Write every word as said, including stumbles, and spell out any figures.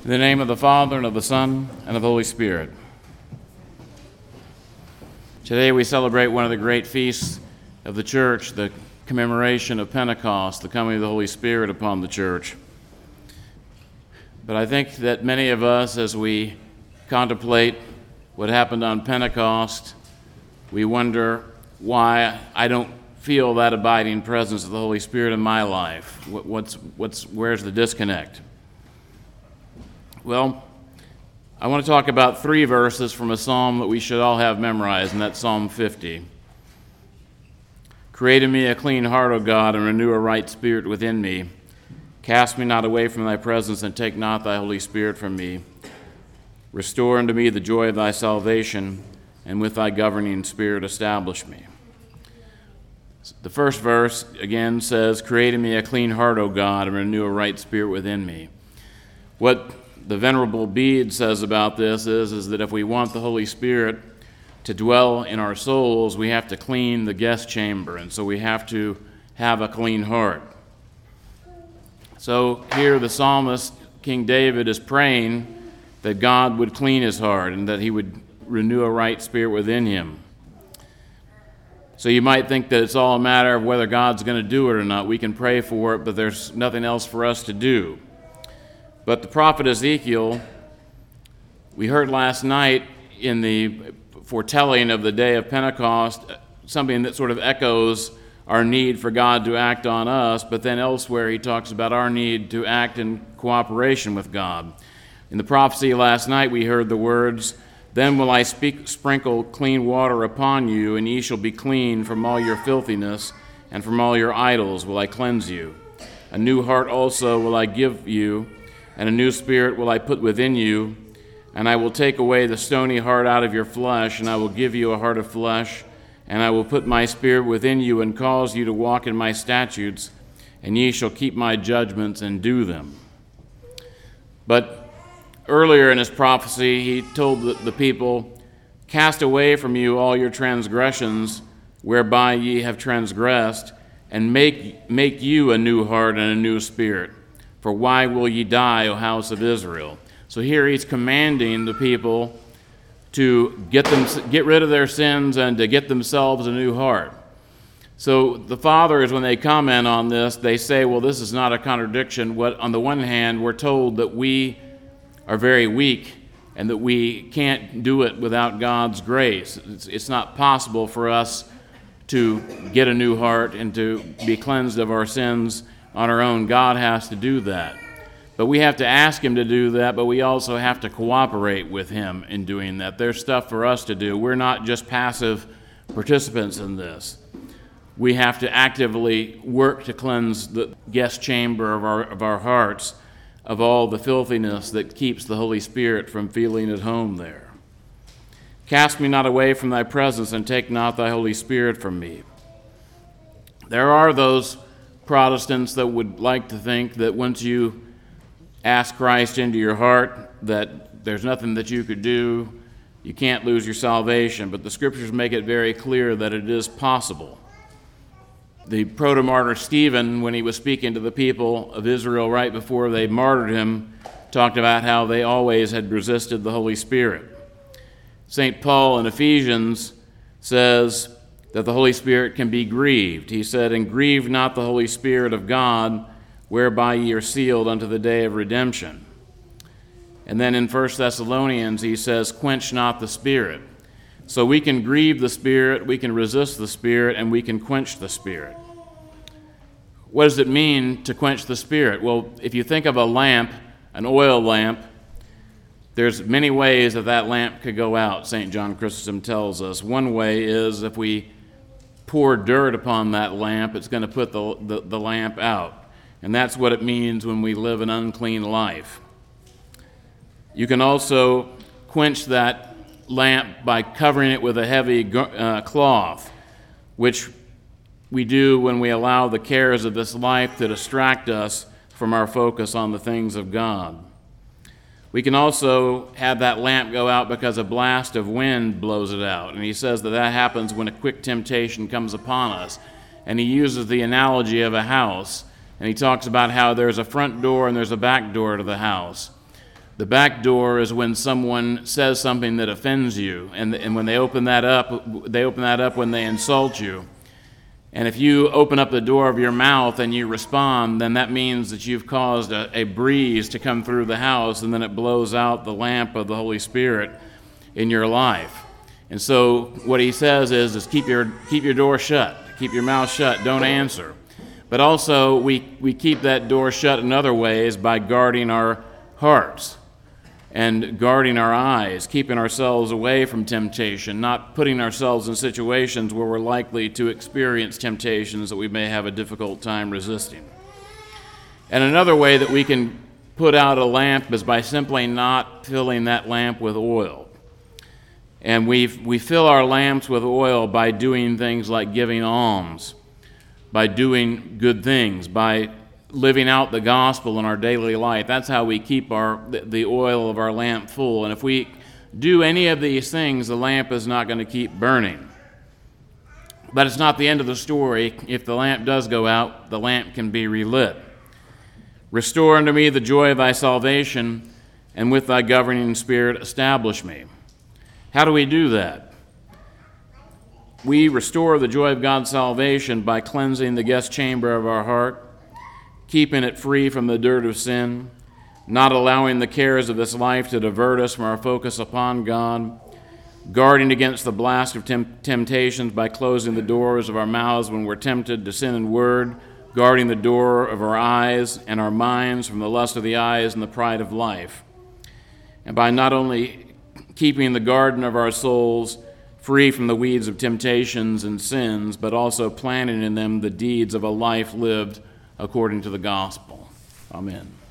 In the name of the Father, and of the Son, and of the Holy Spirit. Today we celebrate one of the great feasts of the Church, the commemoration of Pentecost, the coming of the Holy Spirit upon the Church. But I think that many of us, as we contemplate what happened on Pentecost, we wonder why I don't feel that abiding presence of the Holy Spirit in my life. What's, what's, where's the disconnect? Well, I want to talk about three verses from a psalm that we should all have memorized, and that's Psalm fifty. Create in me a clean heart, O God, and renew a right spirit within me. Cast me not away from thy presence, and take not thy Holy Spirit from me. Restore unto me the joy of thy salvation, and with thy governing spirit establish me. The first verse, again, says, Create in me a clean heart, O God, and renew a right spirit within me. What the Venerable Bede says about this is, is that if we want the Holy Spirit to dwell in our souls, we have to clean the guest chamber, and so we have to have a clean heart. So here the psalmist, King David, is praying that God would clean his heart and that he would renew a right spirit within him. So you might think that it's all a matter of whether God's going to do it or not. We can pray for it, but there's nothing else for us to do. But the prophet Ezekiel, we heard last night in the foretelling of the day of Pentecost, something that sort of echoes our need for God to act on us, but then elsewhere he talks about our need to act in cooperation with God. In the prophecy last night we heard the words, Then will I speak, sprinkle clean water upon you, and ye shall be clean from all your filthiness, and from all your idols will I cleanse you. A new heart also will I give you, and a new spirit will I put within you, and I will take away the stony heart out of your flesh, and I will give you a heart of flesh, and I will put my spirit within you, and cause you to walk in my statutes, and ye shall keep my judgments and do them. But earlier in his prophecy, he told the, the people, Cast away from you all your transgressions, whereby ye have transgressed, and make, make you a new heart and a new spirit. For why will ye die, O house of Israel? So here he's commanding the people to get them, get rid of their sins and to get themselves a new heart. So the fathers, when they comment on this, they say, well, this is not a contradiction. What, on the one hand, we're told that we are very weak and that we can't do it without God's grace. It's, it's not possible for us to get a new heart and to be cleansed of our sins on our own. God has to do that. But we have to ask him to do that, but we also have to cooperate with him in doing that. There's stuff for us to do. We're not just passive participants in this. We have to actively work to cleanse the guest chamber of our, of our hearts of all the filthiness that keeps the Holy Spirit from feeling at home there. Cast me not away from thy presence, and take not thy Holy Spirit from me. There are those Protestants that would like to think that once you ask Christ into your heart, that there's nothing that you could do, you can't lose your salvation, but the Scriptures make it very clear that it is possible. The proto-martyr Stephen, when he was speaking to the people of Israel right before they martyred him, talked about how they always had resisted the Holy Spirit. Saint Paul in Ephesians says that the Holy Spirit can be grieved. He said, And grieve not the Holy Spirit of God, whereby ye are sealed unto the day of redemption. And then in First Thessalonians he says, Quench not the Spirit. So we can grieve the Spirit, we can resist the Spirit, and we can quench the Spirit. What does it mean to quench the Spirit? Well, if you think of a lamp, an oil lamp, there's many ways that that lamp could go out, Saint John Chrysostom tells us. One way is if we pour dirt upon that lamp, it's going to put the, the, the lamp out. And that's what it means when we live an unclean life. You can also quench that lamp by covering it with a heavy uh, cloth, which we do when we allow the cares of this life to distract us from our focus on the things of God. We can also have that lamp go out because a blast of wind blows it out. And he says that that happens when a quick temptation comes upon us. And he uses the analogy of a house. And he talks about how there's a front door and there's a back door to the house. The back door is when someone says something that offends you, and, and when they open that up, they open that up when they insult you. And if you open up the door of your mouth and you respond, then that means that you've caused a, a breeze to come through the house, and then it blows out the lamp of the Holy Spirit in your life. And so what he says is, is keep your keep your door shut, keep your mouth shut, don't answer. But also we, we keep that door shut in other ways by guarding our hearts and guarding our eyes, keeping ourselves away from temptation, not putting ourselves in situations where we're likely to experience temptations that we may have a difficult time resisting. And another way that we can put out a lamp is by simply not filling that lamp with oil. And we we fill our lamps with oil by doing things like giving alms, by doing good things, by living out the gospel in our daily life. That's how we keep our the oil of our lamp full. And if we do any of these things, the lamp is not going to keep burning. But it's not the end of the story. If the lamp does go out, the lamp can be relit. Restore unto me the joy of thy salvation, and with thy governing spirit establish me. How do we do that? We restore the joy of God's salvation by cleansing the guest chamber of our heart, keeping it free from the dirt of sin, not allowing the cares of this life to divert us from our focus upon God, guarding against the blast of temp- temptations by closing the doors of our mouths when we're tempted to sin in word, guarding the door of our eyes and our minds from the lust of the eyes and the pride of life, and by not only keeping the garden of our souls free from the weeds of temptations and sins, but also planting in them the deeds of a life lived according to the gospel. Amen.